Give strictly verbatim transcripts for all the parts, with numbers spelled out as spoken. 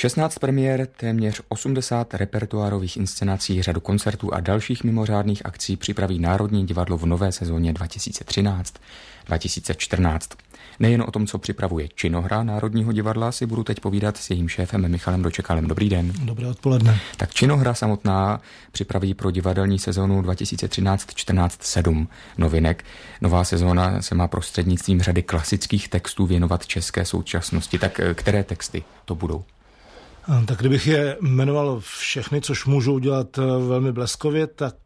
šestnáct premiér, téměř osmdesát repertoárových inscenací, řadu koncertů a dalších mimořádných akcí připraví Národní divadlo v nové sezóně dva tisíce třináct dva tisíce čtrnáct. Nejen o tom, co připravuje činohra Národního divadla, si budu teď povídat s jejím šéfem Michalem Dočekalem. Dobrý den. Dobré odpoledne. Tak činohra samotná připraví pro divadelní sezónu dva tisíce třináct čtrnáct sedm novinek. Nová sezóna se má prostřednictvím řady klasických textů věnovat české současnosti. Tak které texty to budou? Tak kdybych je jmenoval všechny, což můžu udělat velmi bleskově, tak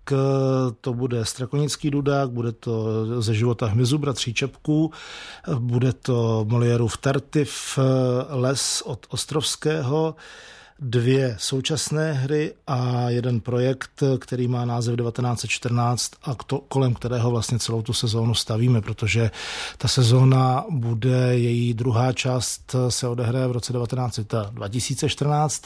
to bude Strakonický Dudák, bude to Ze života hmyzu bratří Čepků, bude to Moliérův Tartýf, Les od Ostrovského, dvě současné hry a jeden projekt, který má název devatenáct set čtrnáct a to, kolem kterého vlastně celou tu sezónu stavíme, protože ta sezóna bude, její druhá část se odehraje v roce dva tisíce čtrnáct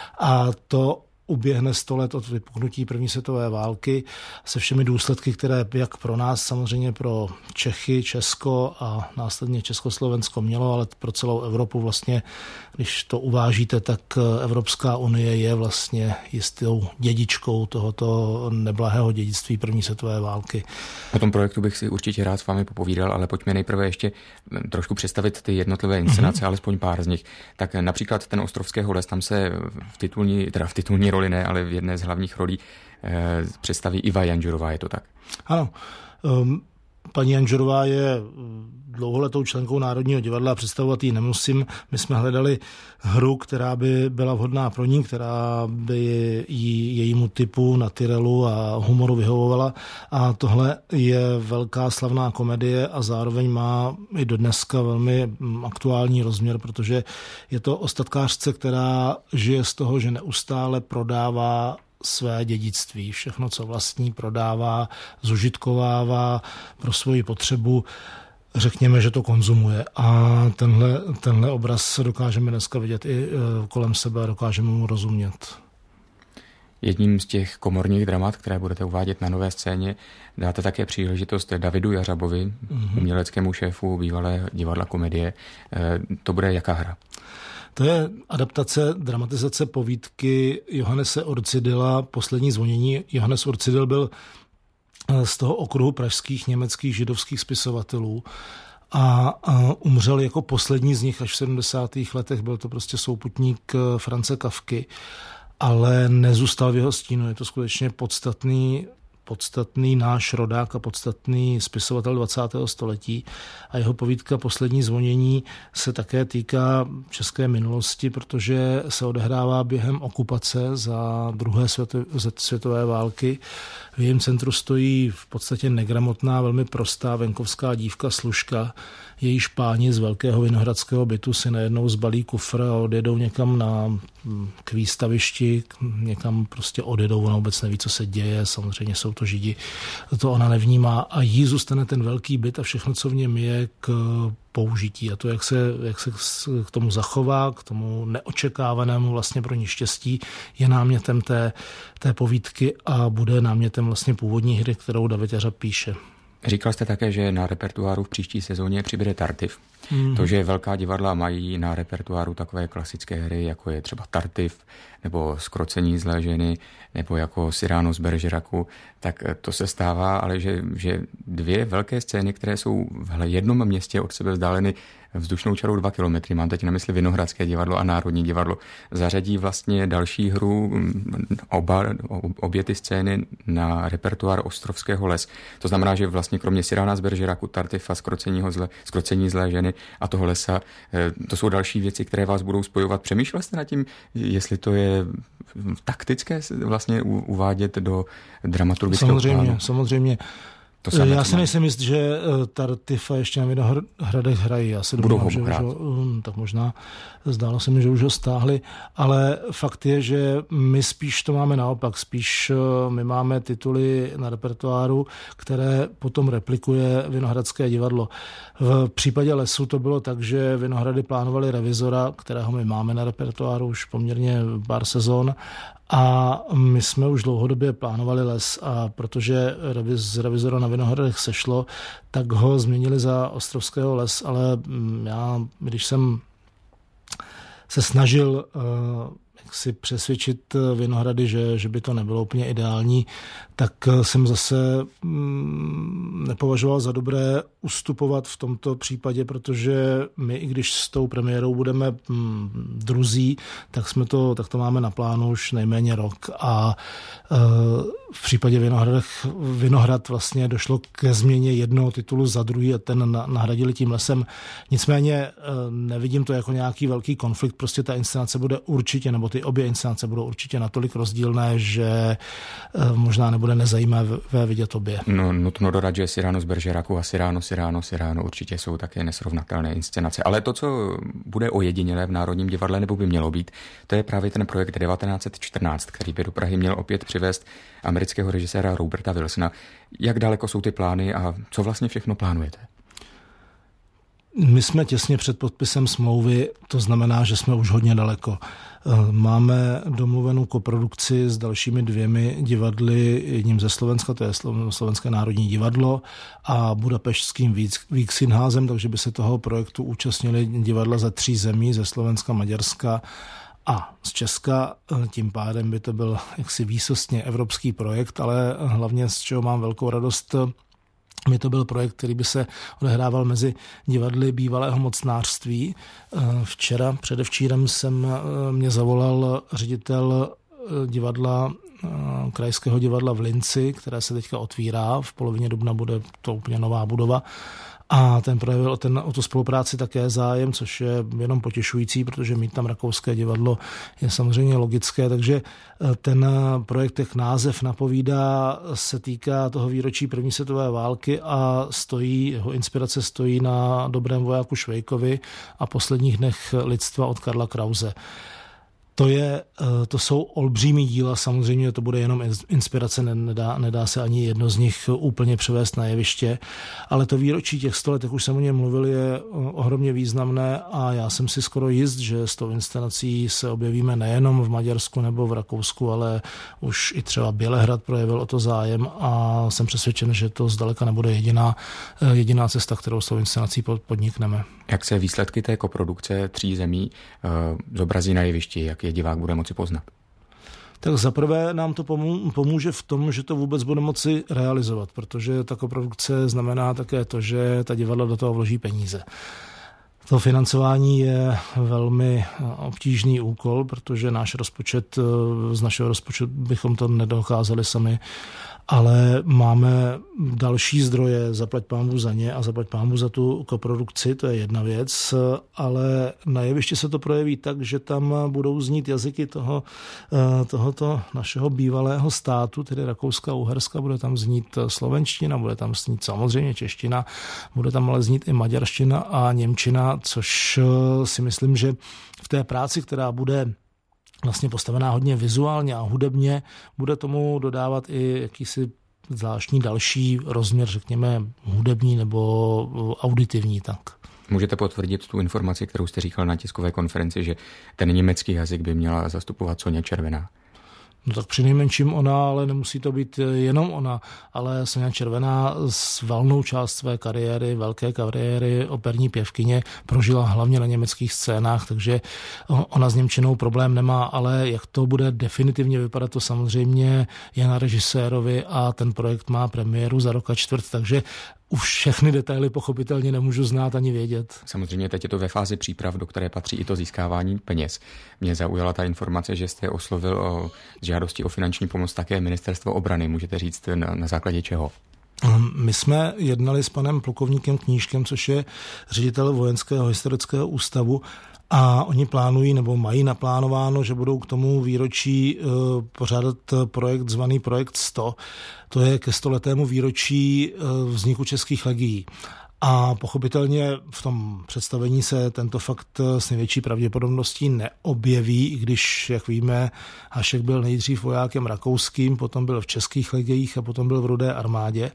a to uběhne sto let od vypuknutí první světové války se všemi důsledky, které jak pro nás, samozřejmě pro Čechy, Česko a následně Československo mělo, ale pro celou Evropu vlastně, když to uvážíte, tak Evropská unie je vlastně jistou dědičkou tohoto neblahého dědictví první světové války. O tom projektu bych si určitě rád s vámi popovídal, ale pojďme nejprve ještě trošku představit ty jednotlivé inscenace, mm-hmm. alespoň pár z nich. Tak například ten Ostrovského les, tam se v titulní, teda v titulní roli ne, ale v jedné z hlavních rolí eh, představí Iva Janžurová, je to tak? Ano. Um, paní Janžurová je dlouholetou členkou Národního divadla a představovat ji nemusím. My jsme hledali hru, která by byla vhodná pro ní, která by jí, jejímu typu na Tyrelu a humoru vyhovovala. A tohle je velká slavná komedie a zároveň má i dodneska velmi aktuální rozměr, protože je to o statkářce, která žije z toho, že neustále prodává své dědictví. Všechno, co vlastní, prodává, zužitkovává pro svoji potřebu. Řekněme, že to konzumuje. A tenhle, tenhle obraz dokážeme dneska vidět i kolem sebe a dokážeme mu rozumět. Jedním z těch komorních dramat, které budete uvádět na Nové scéně, dáte také příležitost Davidu Jařabovi, mm-hmm. uměleckému šéfu bývalé divadla Komedie. To bude jaká hra? To je adaptace, dramatizace povídky Johannese Orcidila Poslední zvonění. Johannes Orcidil byl z toho okruhu pražských německých židovských spisovatelů a, a umřel jako poslední z nich až v sedmdesátých letech. Byl to prostě souputník Franze Kafky, ale nezůstal v jeho stínu. Je to skutečně podstatný podstatný náš rodák a podstatný spisovatel dvacátého století a jeho povídka Poslední zvonění se také týká české minulosti, protože se odehrává během okupace za druhé světové války. V jejím centru stojí v podstatě negramotná, velmi prostá venkovská dívka Služka. Jejíž páni z velkého vinohradského bytu si najednou zbalí kufr a odjedou někam na, k výstavišti, někam prostě odjedou, ona vůbec neví, co se děje, samozřejmě jsou to Židi, to ona nevnímá a jí zůstane ten velký byt a všechno, co v něm je, k použití. A to, jak se, jak se k tomu zachová, k tomu neočekávanému vlastně pro ní štěstí, je námětem té, té povídky a bude námětem vlastně původní hry, kterou David Jařab píše. Říkal jste také, že na repertoáru v příští sezóně přibude Tartýf. Mm. To, že velká divadla mají na repertoáru takové klasické hry, jako je třeba Tartýf, nebo Zkrocení zlé ženy, nebo jako Cyrano z Bergeracu, tak to se stává, ale že, že dvě velké scény, které jsou v jednom městě od sebe vzdáleny vzdušnou čarou dva kilometry, mám teď na mysli Vinohradské divadlo a Národní divadlo, zařadí vlastně další hru, oba, obě ty scény na repertoár Ostrovského les. To znamená, že vlastně kromě Cyrana z Bergeracu, Tartýfa, zle, Zkrocení zlé ženy a toho lesa, to jsou další věci, které vás budou spojovat. Přemýšlel jste nad tím, jestli to je taktické vlastně uvádět do dramaturgického samozřejmě, plánu? Samozřejmě, samozřejmě. Já si nejsem jist, že Tartýfa ještě na Vinohradech hrají. Já se domnívám, že už ho, tak možná zdálo se mi, že už ho stáhli, ale fakt je, že my spíš to máme naopak. Spíš my máme tituly na repertoáru, které potom replikuje Vinohradské divadlo. V případě Lesu to bylo tak, že Vinohrady plánovali Revizora, kterého my máme na repertoáru už poměrně pár sezon, a my jsme už dlouhodobě plánovali Les a protože z Revizora na Vinohradech sešlo, tak ho změnili za Ostrovského les, ale já, když jsem se snažil jak si přesvědčit Vinohrady, že, že by to nebylo úplně ideální, tak jsem zase mm, nepovažoval za dobré ustupovat v tomto případě, protože my, i když s tou premiérou budeme mm, druzí, tak jsme to, tak to máme na plánu už nejméně rok. A e, v případě Vinohradech, Vinohrad vlastně došlo ke změně jednoho titulu za druhý a ten nahradili tím lesem. Nicméně e, nevidím to jako nějaký velký konflikt, prostě ta inscenace bude určitě, nebo ty obě inscenace budou určitě natolik rozdílné, že e, možná nebude nezajímavé vidět obě. No, nutno dodat, že Cyrano z Bergeracu a Cyrano, Cyrano, Cyrano určitě jsou také nesrovnatelné inscenace. Ale to, co bude ojedinělé v Národním divadle, nebo by mělo být, to je právě ten projekt devatenáct set čtrnáct, který by do Prahy měl opět přivést amerického režiséra Roberta Wilsona. Jak daleko jsou ty plány a co vlastně všechno plánujete? My jsme těsně před podpisem smlouvy, to znamená, že jsme už hodně daleko. Máme domluvenou koprodukci s dalšími dvěmi divadly, jedním ze Slovenska, to je Slovenské národní divadlo, a Budapešťským Víksinházem, takže by se toho projektu účastnili divadla ze tří zemí, ze Slovenska, Maďarska a z Česka. Tím pádem by to byl jaksi výsostně evropský projekt, ale hlavně z čeho mám velkou radost, by to byl projekt, který by se odehrával mezi divadly bývalého mocnářství. Včera, předevčírem jsem mě zavolal ředitel divadla, krajského divadla v Linci, které se teďka otvírá. V polovině dubna bude to úplně nová budova. A ten projevil o, ten, o tu spolupráci také zájem, což je jenom potěšující, protože mít tam rakouské divadlo je samozřejmě logické, takže ten projekt, jak název napovídá, se týká toho výročí první světové války a stojí, jeho inspirace stojí na Dobrém vojáku Švejkovi a Posledních dnech lidstva od Karla Krause. To, je, to jsou olbřímý díla, samozřejmě to bude jenom inspirace, nedá, nedá se ani jedno z nich úplně převést na jeviště, ale to výročí těch sto let, jak už jsem o něm mluvil, je ohromně významné a já jsem si skoro jist, že s tou inscenací se objevíme nejenom v Maďarsku nebo v Rakousku, ale už i třeba Bělehrad projevil o to zájem a jsem přesvědčen, že to zdaleka nebude jediná, jediná cesta, kterou s tou inscenací podnikneme. Jak se výsledky té koprodukce tří zemí uh, zobrazí na jevišti, jak je divák bude moci poznat? Tak zaprvé nám to pomůže v tom, že to vůbec bude moci realizovat, protože ta koprodukce znamená také to, že ta divadla do toho vloží peníze. To financování je velmi obtížný úkol, protože náš rozpočet, z našeho rozpočtu bychom to nedokázali sami, ale máme další zdroje, zaplať pánbůh za ně a zaplať pánbůh za tu koprodukci, to je jedna věc, ale na jevišti se to projeví tak, že tam budou znít jazyky toho, tohoto našeho bývalého státu, tedy Rakouska a Uherska, bude tam znít slovenština, bude tam znít samozřejmě čeština, bude tam ale znít i maďarština a němčina, což si myslím, že v té práci, která bude vlastně postavená hodně vizuálně a hudebně, bude tomu dodávat i jakýsi zvláštní další rozměr, řekněme hudební nebo auditivní. Tak. Můžete potvrdit tu informaci, kterou jste říkal na tiskové konferenci, že ten německý jazyk by měla zastupovat Soňa Červená? No tak přinejmenším ona, ale nemusí to být jenom ona, ale Soňa Červená s valnou část své kariéry, velké kariéry operní pěvkyně prožila hlavně na německých scénách, takže ona s němčinou problém nemá, ale jak to bude definitivně vypadat, to samozřejmě je na režisérovi a ten projekt má premiéru za rok a čtvrt, takže už všechny detaily pochopitelně nemůžu znát ani vědět. Samozřejmě teď je to ve fázi příprav, do které patří i to získávání peněz. Mě zaujala ta informace, že jste oslovil o žádosti o finanční pomoc také Ministerstvo obrany. Můžete říct na, na základě čeho? My jsme jednali s panem plukovníkem Knížkem, což je ředitel Vojenského historického ústavu, a oni plánují nebo mají naplánováno, že budou k tomu výročí uh, pořádat projekt zvaný Projekt sto. To je ke stoletému výročí uh, vzniku českých legií. A pochopitelně v tom představení se tento fakt s největší pravděpodobností neobjeví, i když, jak víme, Hašek byl nejdřív vojákem rakouským, potom byl v českých legiích a potom byl v Rudé armádě.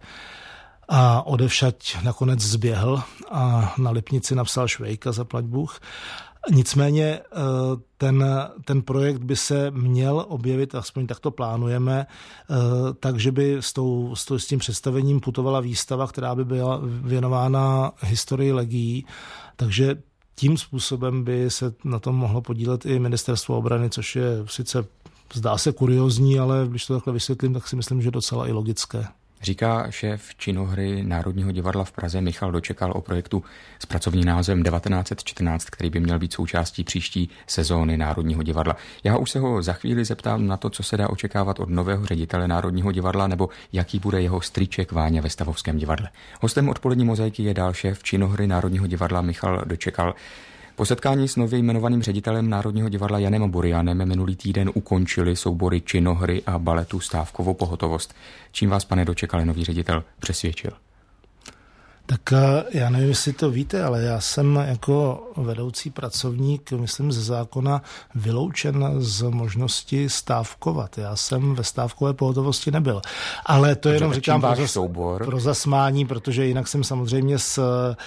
A odevšať nakonec zběhl a na Lipnici napsal Švejka, zaplať Bůh. Nicméně ten, ten projekt by se měl objevit, aspoň tak to plánujeme, takže by s, tou, s tím představením putovala výstava, která by byla věnována historii legií. Takže tím způsobem by se na tom mohlo podílet i Ministerstvo obrany, což je sice zdá se kuriózní, ale když to takhle vysvětlím, tak si myslím, že docela i logické. Říká šéf činohry Národního divadla v Praze Michal Dočekal o projektu s pracovním názvem devatenáct set čtrnáct, který by měl být součástí příští sezóny Národního divadla. Já už se ho za chvíli zeptám na to, co se dá očekávat od nového ředitele Národního divadla, nebo jaký bude jeho strýček Váňa ve Stavovském divadle. Hostem odpolední mozaiky je dál šéf činohry Národního divadla Michal Dočekal. Po setkání s nově jmenovaným ředitelem Národního divadla Janem Burianem minulý týden ukončili soubory činohry a baletu Stávkovou pohotovost. Čím vás, pane Dočekale, nový ředitel přesvědčil? Tak já nevím, jestli to víte, ale já jsem jako vedoucí pracovník, myslím ze zákona, vyloučen z možnosti stávkovat. Já jsem ve stávkové pohotovosti nebyl. Ale to jenom říkám pro, zas, pro zasmání, protože jinak jsem samozřejmě s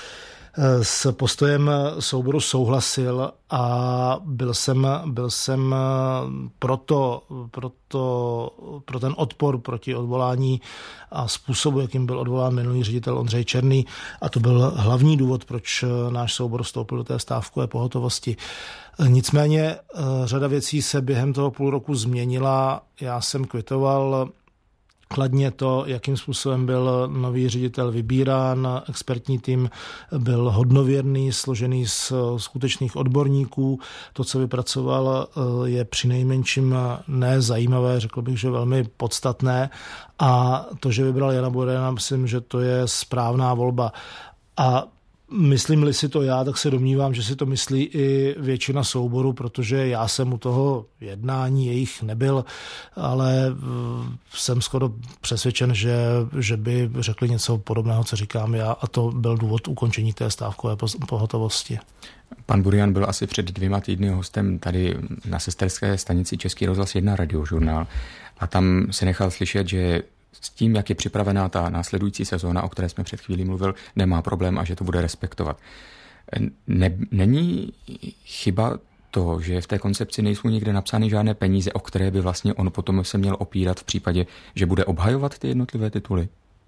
s postojem souboru souhlasil a byl jsem, byl jsem proto, proto, pro ten odpor proti odvolání a způsobu, jakým byl odvolán minulý ředitel Ondřej Černý, a to byl hlavní důvod, proč náš soubor vstoupil do té stávkové pohotovosti. Nicméně řada věcí se během toho půl roku změnila. Já jsem kvitoval kladně to, jakým způsobem byl nový ředitel vybírán. Expertní tým byl hodnověrný, složený z skutečných odborníků. To, co vypracoval, je přinejmenším ne zajímavé, řekl bych, že velmi podstatné. A to, že vybral Jana Buriana, myslím, že to je správná volba. A myslím-li si to já, tak se domnívám, že si to myslí i většina souboru, protože já jsem u toho jednání jejich nebyl, ale jsem skoro přesvědčen, že, že by řekli něco podobného, co říkám já, a to byl důvod ukončení té stávkové pohotovosti. Pan Burian byl asi před dvěma týdny hostem tady na sesterské stanici Český rozhlas jedna radiožurnál a tam se nechal slyšet, že s tím, jak je připravená ta následující sezóna, o které jsme před chvílí mluvil, nemá problém a že to bude respektovat. Ne, není chyba to, že v té koncepci nejsou nikde napsány žádné peníze, o které by vlastně on potom se měl opírat v případě, že bude obhajovat ty jednotlivé tituly?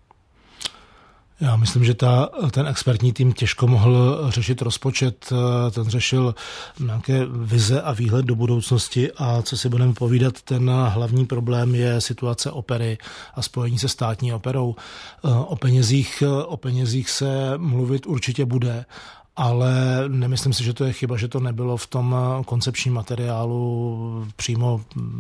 Já myslím, že ta, ten expertní tým těžko mohl řešit rozpočet, ten řešil nějaké vize a výhled do budoucnosti a co si budeme povídat, ten hlavní problém je situace opery a spojení se státní operou. O penězích, o penězích se mluvit určitě bude, ale nemyslím si, že to je chyba, že to nebylo v tom koncepčním materiálu přímo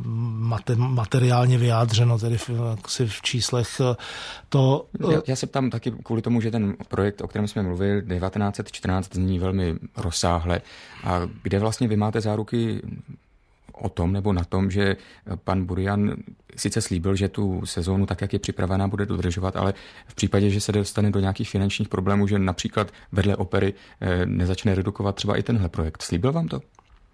materiálně vyjádřeno, tedy v, v číslech. To... Já, já se ptám taky kvůli tomu, že ten projekt, o kterém jsme mluvili, devatenáct set čtrnáct, zní velmi rozsáhle. A kde vlastně vy máte záruky o tom nebo na tom, že pan Burian sice slíbil, že tu sezónu tak, jak je připravená, bude dodržovat, ale v případě, že se dostane do nějakých finančních problémů, že například vedle opery nezačne redukovat třeba i tenhle projekt. Slíbil vám to?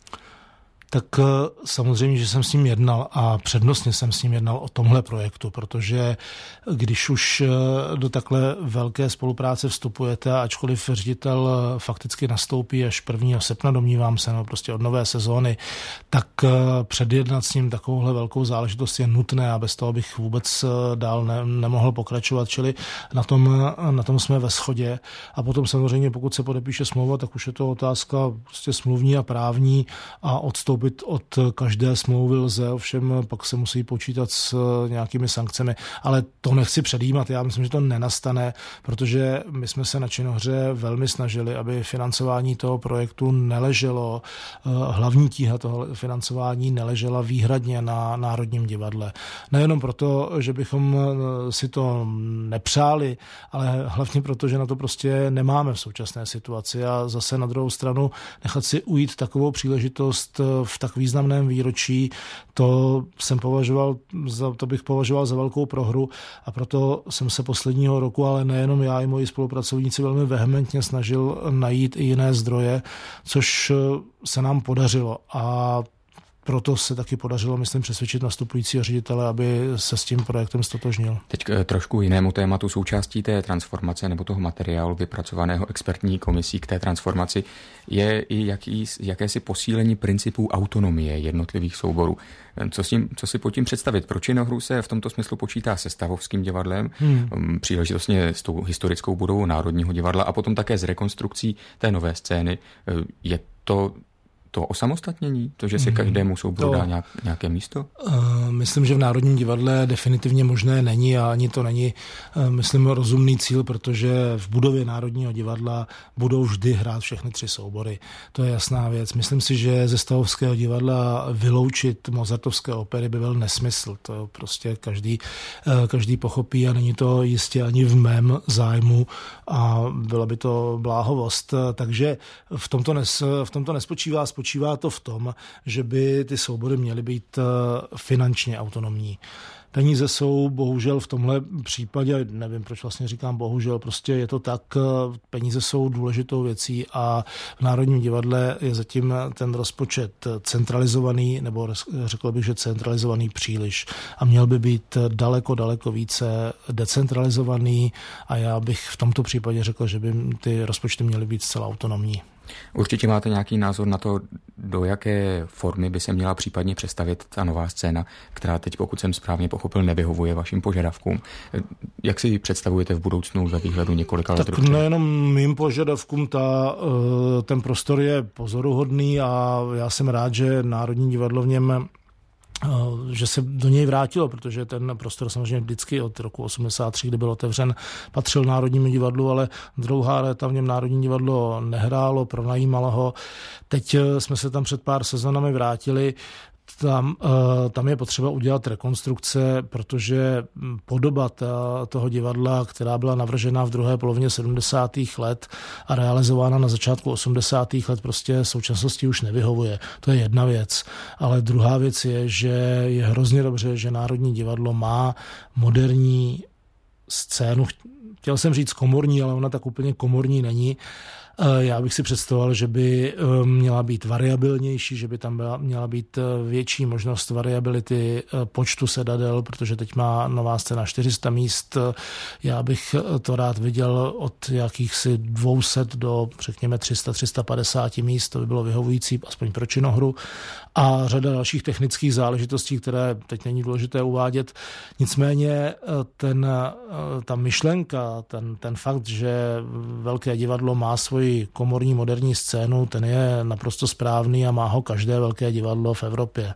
Tak samozřejmě, že jsem s ním jednal a přednostně jsem s ním jednal o tomhle projektu, protože když už do takhle velké spolupráce vstupujete, ačkoliv ředitel fakticky nastoupí až prvního srpna, domnívám se, no prostě od nové sezóny, tak předjednat s ním takovouhle velkou záležitost je nutné a bez toho bych vůbec dál ne, nemohl pokračovat, čili na tom, na tom jsme ve shodě. A potom samozřejmě, pokud se podepíše smlouva, tak už je to otázka prostě smluvní a právní a odstoupit od každé smlouvy lze, ovšem pak se musí počítat s nějakými sankcemi. Ale to nechci předjímat, já myslím, že to nenastane, protože my jsme se na činohře velmi snažili, aby financování toho projektu neleželo, hlavní tíha toho financování neležela výhradně na Národním divadle. Nejenom proto, že bychom si to nepřáli, ale hlavně proto, že na to prostě nemáme v současné situaci a zase na druhou stranu nechat si ujít takovou příležitost v tak významném výročí, to jsem považoval, za, to bych považoval za velkou prohru a proto jsem se posledního roku, ale nejenom já i moji spolupracovníci velmi vehementně snažil najít i jiné zdroje, což se nám podařilo a proto se taky podařilo, myslím, přesvědčit nastupujícího ředitele, aby se s tím projektem stotožnil. Teď k trošku jinému tématu. Součástí té transformace nebo toho materiálu vypracovaného expertní komisí k té transformaci je i jaký, jakési posílení principů autonomie jednotlivých souborů. Co, s tím, co si pod tím představit? Pro Činohru se v tomto smyslu počítá se Stavovským divadlem, hmm. příležitostně s tou historickou budovou Národního divadla a potom také s rekonstrukcí té nové scény. Je to to osamostatnění? To, že se každému souboru dá nějak, nějaké místo? Myslím, že v Národním divadle definitivně možné není a ani to není, myslím, rozumný cíl, protože v budově Národního divadla budou vždy hrát všechny tři soubory. To je jasná věc. Myslím si, že ze Stavovského divadla vyloučit mozartovské opery by byl nesmysl. To prostě každý, každý pochopí a není to jistě ani v mém zájmu a byla by to bláhovost. Takže v tomto, nes, v tomto nespočívá Spočívá to v tom, že by ty soubory měly být finančně autonomní. Peníze jsou bohužel v tomhle případě, nevím, proč vlastně říkám bohužel, prostě je to tak, peníze jsou důležitou věcí a v Národním divadle je zatím ten rozpočet centralizovaný, nebo řekl bych, že centralizovaný příliš a měl by být daleko, daleko více decentralizovaný a já bych v tomto případě řekl, že by ty rozpočty měly být zcela autonomní. Určitě máte nějaký názor na to, do jaké formy by se měla případně přestavět ta nová scéna, která teď, pokud jsem správně pochopil, nevyhovuje vašim požadavkům. Jak si ji představujete v budoucnu ve výhledu několika let? Tak nejenom mým požadavkům, ta, ten prostor je pozoruhodný a já jsem rád, že Národní divadlo v něm že se do něj vrátilo, protože ten prostor samozřejmě vždycky od roku osmdesát tři, kdy byl otevřen, patřil Národnímu divadlu, ale dlouhá léta v něm Národní divadlo nehrálo, pronajímalo ho. Teď jsme se tam před pár sezonami vrátili. Tam, tam je potřeba udělat rekonstrukce, protože podoba toho divadla, která byla navržena v druhé polovině sedmdesátých let a realizována na začátku osmdesátých let, prostě současnosti už nevyhovuje. To je jedna věc. Ale druhá věc je, že je hrozně dobře, že Národní divadlo má moderní scénu. Chtěl jsem říct komorní, ale ona tak úplně komorní není. Já bych si představoval, že by měla být variabilnější, že by tam byla, měla být větší možnost variability počtu sedadel, protože teď má nová scéna čtyři sta míst. Já bych to rád viděl od jakýchsi dvě stě do, řekněme, tři sta, tři sta padesát míst. To by bylo vyhovující, aspoň pro Činohru. A řada dalších technických záležitostí, které teď není důležité uvádět. Nicméně ten, ta myšlenka, ten, ten fakt, že velké divadlo má svoji komorní moderní scénu, ten je naprosto správný a má ho každé velké divadlo v Evropě.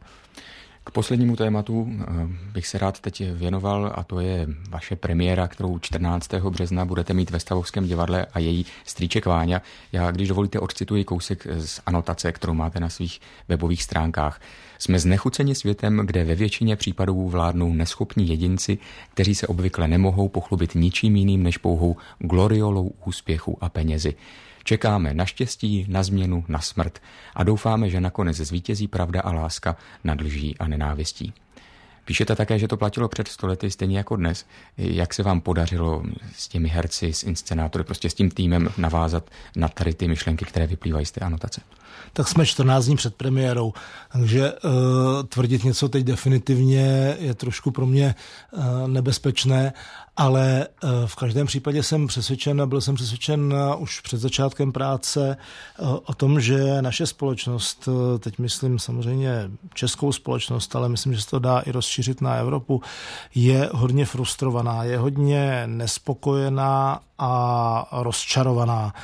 K poslednímu tématu bych se rád teď věnoval a to je vaše premiéra, kterou čtrnáctého března budete mít ve Stavovském divadle a její strýček Váňa. Já, když dovolíte, odcituji kousek z anotace, kterou máte na svých webových stránkách. Jsme znechuceni světem, kde ve většině případů vládnou neschopní jedinci, kteří se obvykle nemohou pochlubit ničím jiným než pouhou gloriolou úspěchu a penězi. Čekáme na štěstí, na změnu, na smrt a doufáme, že nakonec zvítězí pravda a láska nad lží a nenávistí. Píšete také, že to platilo před stolety stejně jako dnes. Jak se vám podařilo s těmi herci, s inscenátory, prostě s tím týmem navázat na tady ty myšlenky, které vyplývají z té anotace? Tak jsme čtrnáct dní před premiérou, takže uh, tvrdit něco teď definitivně je trošku pro mě uh, nebezpečné, ale uh, v každém případě jsem přesvědčen a byl jsem přesvědčen uh, už před začátkem práce uh, o tom, že naše společnost, uh, teď myslím samozřejmě českou společnost, ale myslím, že se to dá i rozšířit na Evropu, je hodně frustrovaná, je hodně nespokojená a rozčarovaná.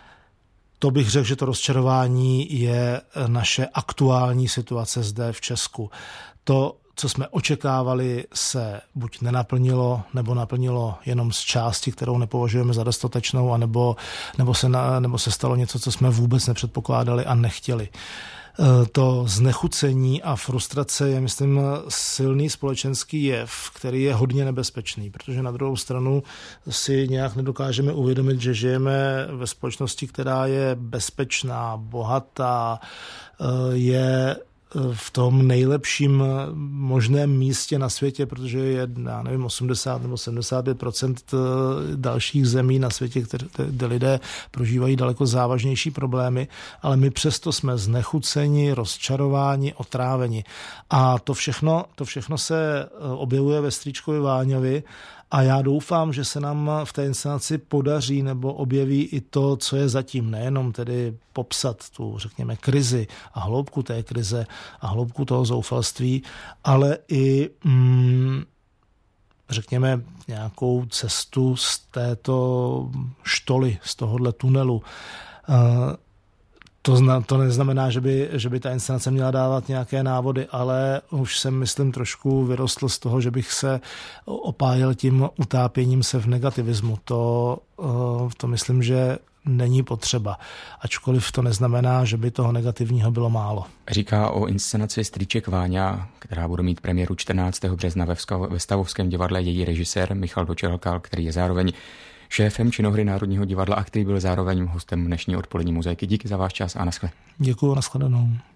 To bych řekl, že to rozčarování je naše aktuální situace zde v Česku. To, co jsme očekávali, se buď nenaplnilo, nebo naplnilo jenom z části, kterou nepovažujeme za dostatečnou, anebo, nebo, se na, nebo se stalo něco, co jsme vůbec nepředpokládali a nechtěli. To znechucení a frustrace je, myslím, silný společenský jev, který je hodně nebezpečný, protože na druhou stranu si nějak nedokážeme uvědomit, že žijeme ve společnosti, která je bezpečná, bohatá, je v tom nejlepším možném místě na světě, protože je, já nevím, osmdesát nebo sedmdesát pět procent dalších zemí na světě, kde lidé prožívají daleko závažnější problémy, ale my přesto jsme znechuceni, rozčarováni, otráveni. A to všechno, to všechno se objevuje ve Strýčkovi Váňovi a já doufám, že se nám v té inscenaci podaří nebo objeví i to, co je zatím, nejenom tedy popsat tu, řekněme, krizi a hloubku té krize a hloubku toho zoufalství, ale i, mm, řekněme, nějakou cestu z této štoly, z tohohle tunelu. To, zna, to neznamená, že by, že by ta inscenace měla dávat nějaké návody, ale už jsem, myslím, trošku vyrostl z toho, že bych se opájel tím utápěním se v negativismu. To, to myslím, že není potřeba. Ačkoliv to neznamená, že by toho negativního bylo málo. Říká o inscenaci Strýček Váňa, která bude mít premiéru čtrnáctého března ve Stavovském divadle, její režisér Michal Dočelkal, který je zároveň šéfem činohry Národního divadla a který byl zároveň hostem dnešní odpolední mozaiky. Díky za váš čas a naschle. Děkuji, nashledanou.